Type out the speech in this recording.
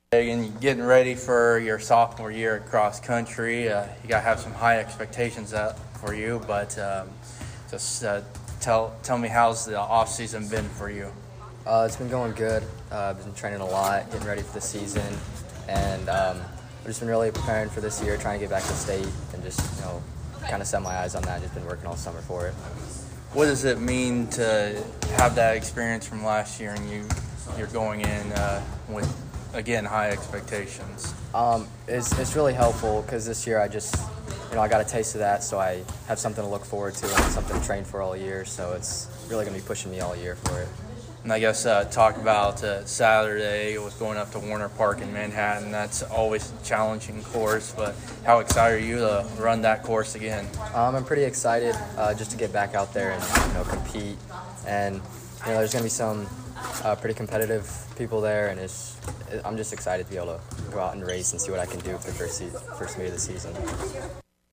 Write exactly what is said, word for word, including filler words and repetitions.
And getting ready for your sophomore year at cross country, uh, you got to have some high expectations up for you. But um, just uh, tell tell me, how's the off season been for you? Uh, it's been going good. Uh, I've been training a lot, getting ready for the season, and um, I've just been really preparing for this year, trying to get back to state, and just you know, kind of set my eyes on that. Just been working all summer for it. What does it mean to have that experience from last year, and you you're going in uh, with again high expectations? Um, it's it's really helpful because this year I just you know I got a taste of that, so I have something to look forward to and something to train for all year. So it's really going to be pushing me all year for it. And I guess uh, talk about uh, Saturday with going up to Warner Park in Manhattan. That's always a challenging course, but how excited are you to run that course again? Um, I'm pretty excited uh, just to get back out there and you know compete. And you know there's going to be some uh, pretty competitive people there, and it's I'm just excited to be able to go out and race and see what I can do for the first, se- first meet of the season.